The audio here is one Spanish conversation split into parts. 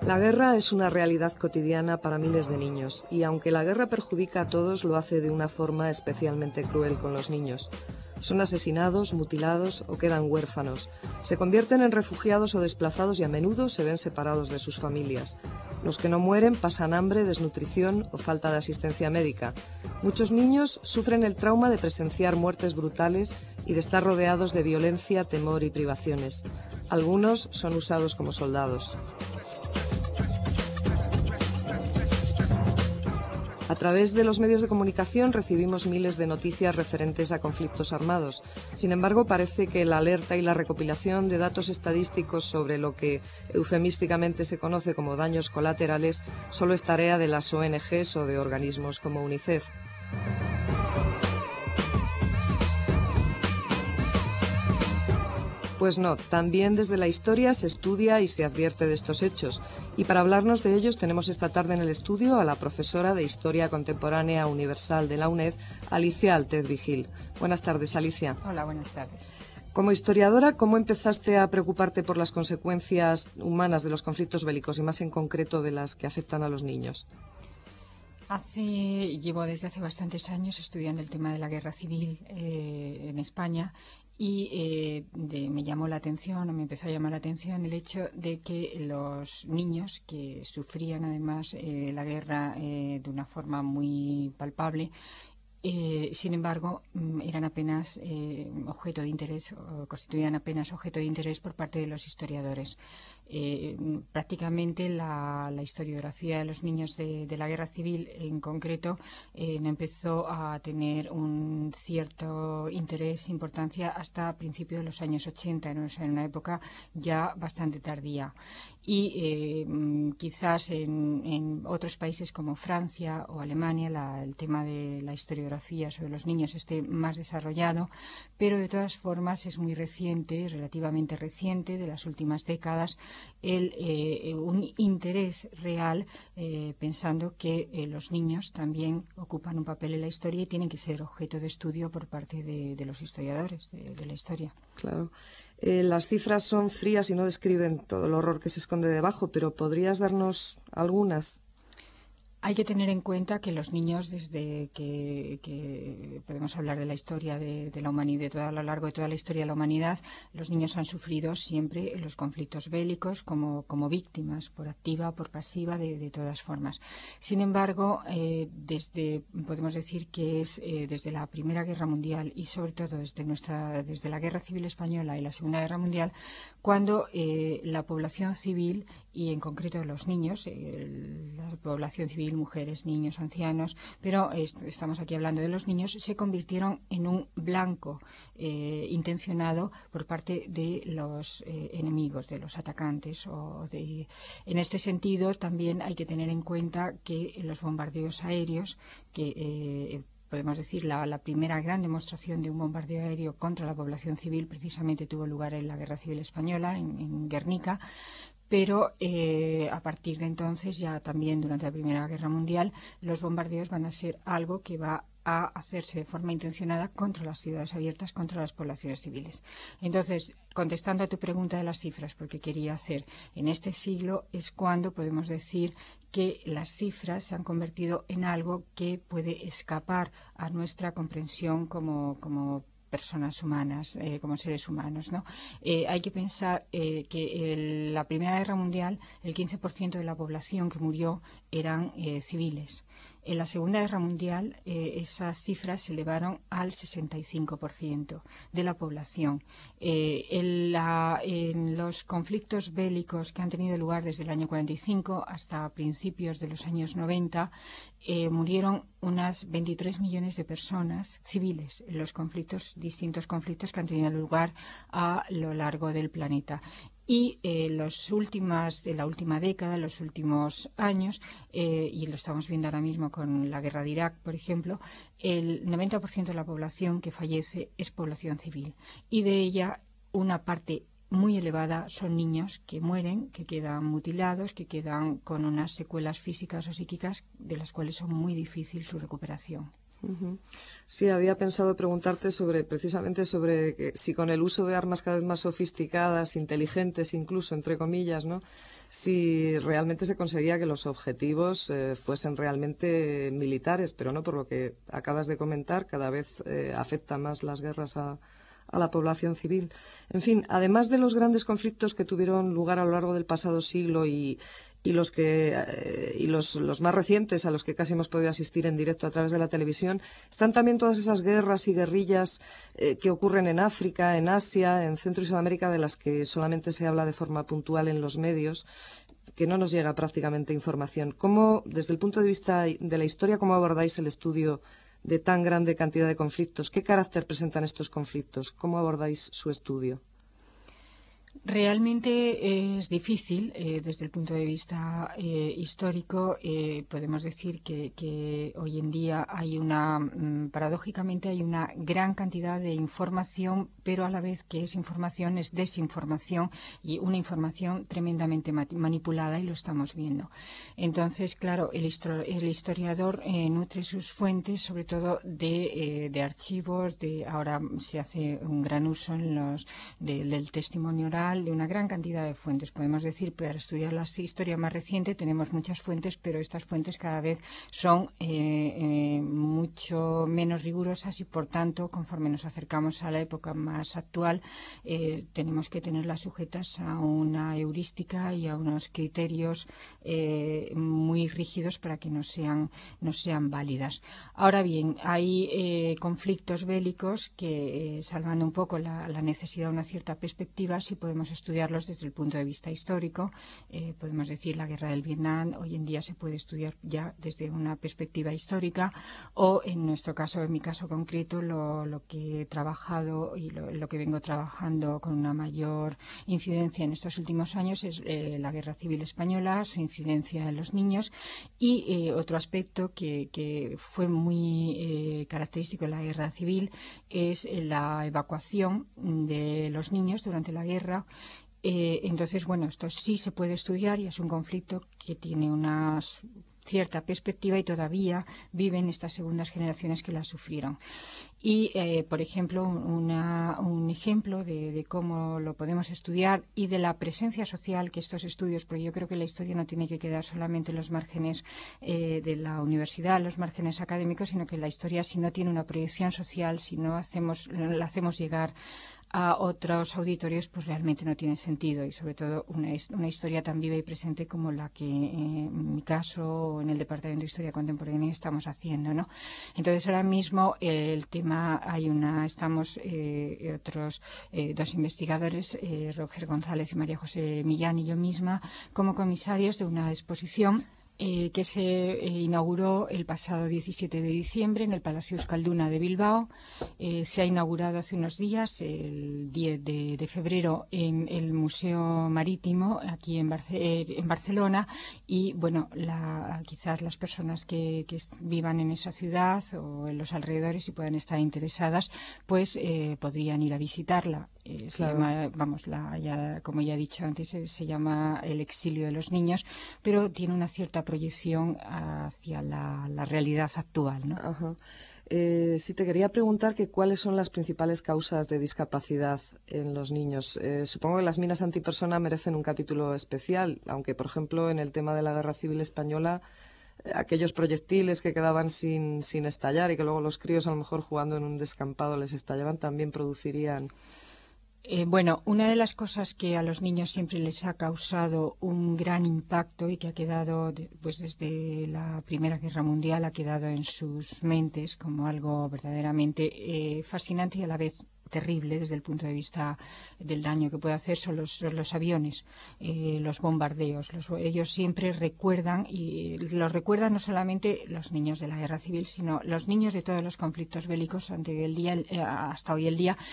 La guerra es una realidad cotidiana para miles de niños y aunque la guerra perjudica a todos, lo hace de una forma especialmente cruel con los niños. Son asesinados, mutilados o quedan huérfanos. Se convierten en refugiados o desplazados y a menudo se ven separados de sus familias. Los que no mueren pasan hambre, desnutrición o falta de asistencia médica. Muchos niños sufren el trauma de presenciar muertes brutales y de estar rodeados de violencia, temor y privaciones. Algunos son usados como soldados. A través de los medios de comunicación recibimos miles de noticias referentes a conflictos armados. Sin embargo, parece que la alerta y la recopilación de datos estadísticos sobre lo que eufemísticamente se conoce como daños colaterales solo es tarea de las ONGs o de organismos como UNICEF. Pues no, también desde la historia se estudia y se advierte de estos hechos. Y para hablarnos de ellos tenemos esta tarde en el estudio a la profesora de Historia Contemporánea Universal de la UNED, Alicia Altez Vigil. Buenas tardes, Alicia. Hola, buenas tardes. Como historiadora, ¿cómo empezaste a preocuparte por las consecuencias humanas de los conflictos bélicos y más en concreto de las que afectan a los niños? Llevo desde hace bastantes años estudiando el tema de la guerra civil en España y me llamó la atención, o me empezó a llamar la atención el hecho de que los niños que sufrían además la guerra de una forma muy palpable, sin embargo, eran apenas objeto de interés, o constituían apenas objeto de interés por parte de los historiadores. Prácticamente la historiografía de los niños de la guerra civil en concreto no empezó a tener un cierto interés, importancia hasta principios de los años 80, ¿no? O sea, en una época ya bastante tardía. Y quizás en otros países como Francia o Alemania el tema de la historiografía sobre los niños esté más desarrollado, pero de todas formas es muy reciente, relativamente reciente, de las últimas décadas, un interés real pensando que los niños también ocupan un papel en la historia y tienen que ser objeto de estudio por parte de los historiadores de la historia. Claro. Las cifras son frías y no describen todo el horror que se esconde debajo, pero ¿podrías darnos algunas? Hay que tener en cuenta que los niños, desde que podemos hablar de la historia de la humanidad, a lo largo de toda la historia de la humanidad, los niños han sufrido siempre los conflictos bélicos como víctimas, por activa, por pasiva, de todas formas. Sin embargo, podemos decir que es desde la Primera Guerra Mundial y sobre todo desde la Guerra Civil Española y la Segunda Guerra Mundial, cuando la población civil, y en concreto los niños, la población civil, mujeres, niños, ancianos, pero estamos aquí hablando de los niños, se convirtieron en un blanco intencionado por parte de los enemigos, de los atacantes. En este sentido, también hay que tener en cuenta que los bombardeos aéreos, que podemos decir la primera gran demostración de un bombardeo aéreo contra la población civil precisamente tuvo lugar en la Guerra Civil Española, en Guernica. Pero a partir de entonces, ya también durante la Primera Guerra Mundial, los bombardeos van a ser algo que va a hacerse de forma intencionada contra las ciudades abiertas, contra las poblaciones civiles. Entonces, contestando a tu pregunta de las cifras, porque quería hacer, en este siglo es cuando podemos decir que las cifras se han convertido en algo que puede escapar a nuestra comprensión como personas humanas, como seres humanos, ¿no? Hay que pensar que en la Primera Guerra Mundial el 15% de la población que murió eran civiles. En la Segunda Guerra Mundial esas cifras se elevaron al 65% de la población. En los conflictos bélicos que han tenido lugar desde el año 45 hasta principios de los años 90, murieron unas 23 millones de personas civiles en los distintos conflictos que han tenido lugar a lo largo del planeta. Y de la última década, los últimos años, y lo estamos viendo ahora mismo con la guerra de Irak, por ejemplo, el 90% de la población que fallece es población civil. Y de ella, una parte muy elevada son niños que mueren, que quedan mutilados, que quedan con unas secuelas físicas o psíquicas de las cuales son muy difícil su recuperación. Sí, había pensado preguntarte precisamente sobre si con el uso de armas cada vez más sofisticadas, inteligentes incluso, entre comillas, ¿no?, si realmente se conseguía que los objetivos fuesen realmente militares, pero no, por lo que acabas de comentar, cada vez afectan más las guerras a la población civil. En fin, además de los grandes conflictos que tuvieron lugar a lo largo del pasado siglo y los más recientes a los que casi hemos podido asistir en directo a través de la televisión, están también todas esas guerras y guerrillas que ocurren en África, en Asia, en Centro y Sudamérica, de las que solamente se habla de forma puntual en los medios, que no nos llega prácticamente información. ¿Cómo, desde el punto de vista de la historia, cómo abordáis el estudio de tan grande cantidad de conflictos? ¿Qué carácter presentan estos conflictos? ¿Cómo abordáis su estudio? Realmente es difícil desde el punto de vista histórico. Podemos decir que hoy en día hay paradójicamente hay una gran cantidad de información, pero a la vez que es información es desinformación y una información tremendamente manipulada, y lo estamos viendo. Entonces, claro, el historiador nutre sus fuentes sobre todo de archivos. Ahora se hace un gran uso del testimonio oral, de una gran cantidad de fuentes. Podemos decir, para estudiar la historia más reciente tenemos muchas fuentes, pero estas fuentes cada vez son mucho menos rigurosas, y por tanto, conforme nos acercamos a la época más actual, tenemos que tenerlas sujetas a una heurística y a unos criterios muy rígidos para que no sean válidas. Ahora bien, hay conflictos bélicos que, salvando un poco la necesidad de una cierta perspectiva, sí podemos estudiarlos desde el punto de vista histórico. Podemos decir la guerra del Vietnam hoy en día se puede estudiar ya desde una perspectiva histórica, o en nuestro caso, en mi caso concreto, lo que he trabajado y lo que vengo trabajando con una mayor incidencia en estos últimos años es la Guerra Civil Española, su incidencia en los niños, y otro aspecto que fue muy característico de la Guerra Civil es la evacuación de los niños durante la guerra. Entonces, bueno, esto sí se puede estudiar y es un conflicto que tiene una cierta perspectiva y todavía viven estas segundas generaciones que la sufrieron. Y, por ejemplo, un ejemplo de cómo lo podemos estudiar y de la presencia social que estos estudios, porque yo creo que la historia no tiene que quedar solamente en los márgenes de la universidad, los márgenes académicos, sino que la historia, si no tiene una proyección social, si no la hacemos llegar a otros auditorios, pues realmente no tiene sentido, y sobre todo una historia tan viva y presente como la que en mi caso o en el Departamento de Historia Contemporánea estamos haciendo, ¿no? Entonces, ahora mismo el tema estamos otros dos investigadores, Roger González y María José Millán, y yo misma, como comisarios de una exposición que se inauguró el pasado 17 de diciembre en el Palacio Euskalduna de Bilbao. Se ha inaugurado hace unos días, el 10 de febrero, en el Museo Marítimo, aquí en Barcelona. Y, bueno, quizás las personas que vivan en esa ciudad o en los alrededores y puedan estar interesadas, pues podrían ir a visitarla. Se llama, como ya he dicho antes, se llama El exilio de los niños, pero tiene una cierta proyección hacia la realidad actual, ¿no? Ajá. Sí, te quería preguntar cuáles son las principales causas de discapacidad en los niños. Supongo que las minas antipersona merecen un capítulo especial, aunque, por ejemplo, en el tema de la Guerra Civil Española, aquellos proyectiles que quedaban sin estallar y que luego los críos, a lo mejor jugando en un descampado, les estallaban, también producirían... Bueno, una de las cosas que a los niños siempre les ha causado un gran impacto y que ha quedado, pues desde la Primera Guerra Mundial, ha quedado en sus mentes como algo verdaderamente fascinante y a la vez terrible desde el punto de vista del daño que puede hacer, son los aviones, los bombardeos. Ellos siempre recuerdan, y los recuerdan no solamente los niños de la Guerra Civil, sino los niños de todos los conflictos bélicos hasta hoy en día,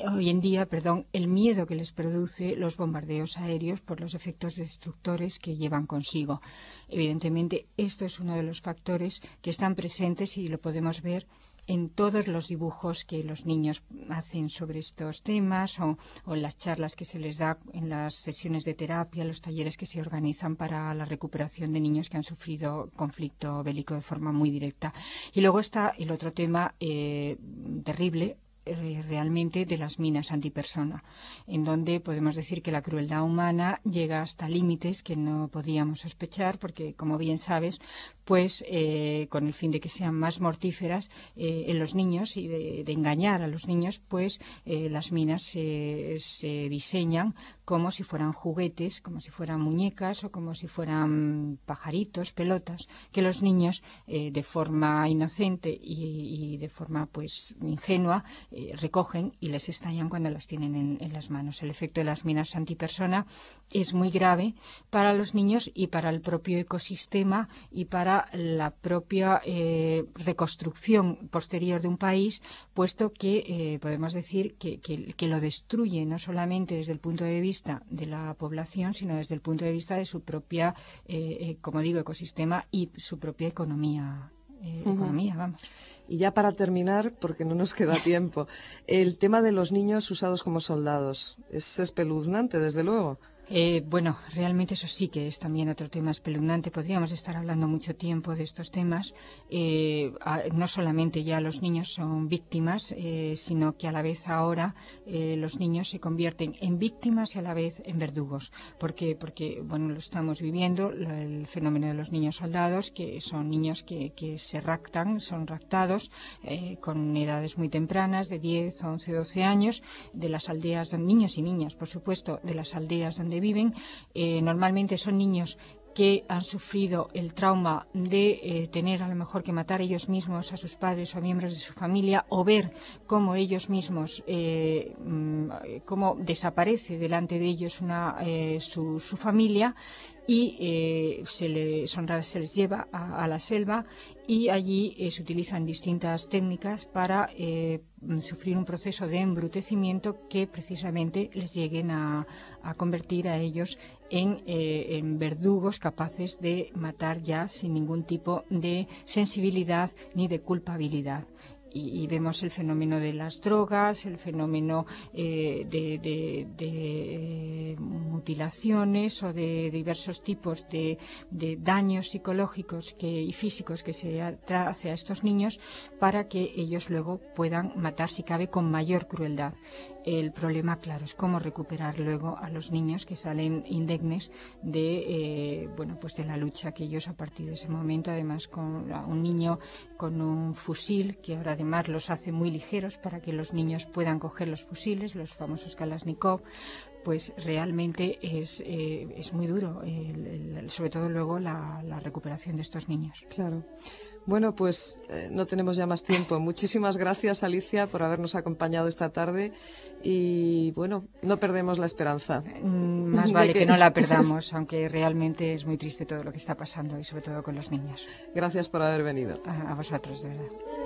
el miedo que les produce los bombardeos aéreos por los efectos destructores que llevan consigo. Evidentemente, esto es uno de los factores que están presentes y lo podemos ver en todos los dibujos que los niños hacen sobre estos temas o en las charlas que se les da en las sesiones de terapia, los talleres que se organizan para la recuperación de niños que han sufrido conflicto bélico de forma muy directa. Y luego está el otro tema terrible, realmente de las minas antipersona, en donde podemos decir que la crueldad humana llega hasta límites que no podíamos sospechar, porque, como bien sabes, pues con el fin de que sean más mortíferas en los niños y de engañar a los niños, pues las minas se diseñan como si fueran juguetes, como si fueran muñecas o como si fueran pajaritos, pelotas, que los niños de forma inocente y de forma pues ingenua recogen y les estallan cuando las tienen en las manos. El efecto de las minas antipersona es muy grave para los niños y para el propio ecosistema y para la propia reconstrucción posterior de un país, puesto que podemos decir que lo destruye no solamente desde el punto de vista de la población, sino desde el punto de vista de su propia, como digo, ecosistema y su propia economía. Vamos. Y ya para terminar, porque no nos queda tiempo, el tema de los niños usados como soldados es espeluznante, desde luego. Bueno, realmente eso sí que es también otro tema espeluznante. Podríamos estar hablando mucho tiempo de estos temas. No solamente ya los niños son víctimas, sino que a la vez ahora los niños se convierten en víctimas y a la vez en verdugos. ¿Por qué? Porque, bueno, lo estamos viviendo, el fenómeno de los niños soldados, que son niños que se raptan, son raptados con edades muy tempranas, de 10, 11, 12 años, de las aldeas, niños y niñas, por supuesto, de las aldeas donde viven. Normalmente son niños que han sufrido el trauma de tener a lo mejor que matar ellos mismos a sus padres o a miembros de su familia, o ver cómo ellos mismos, cómo desaparece delante de ellos su familia, y se les lleva a la selva, y allí se utilizan distintas técnicas para sufrir un proceso de embrutecimiento que precisamente les lleguen a convertir a ellos en verdugos capaces de matar ya sin ningún tipo de sensibilidad ni de culpabilidad. Y vemos el fenómeno de las drogas, el fenómeno de mutilaciones o de diversos tipos de daños psicológicos y físicos que se hace a estos niños, para que ellos luego puedan matar, si cabe, con mayor crueldad. El problema, claro, es cómo recuperar luego a los niños que salen indemnes de la lucha que ellos, a partir de ese momento, además con un niño con un fusil, que ahora además los hace muy ligeros para que los niños puedan coger los fusiles, los famosos Kalashnikov, pues realmente es muy duro, sobre todo luego la recuperación de estos niños. Claro. Bueno, pues no tenemos ya más tiempo. Muchísimas gracias, Alicia, por habernos acompañado esta tarde, y bueno, no perdemos la esperanza. Más vale que no la perdamos, aunque realmente es muy triste todo lo que está pasando, y sobre todo con los niños. Gracias por haber venido. A vosotros, de verdad.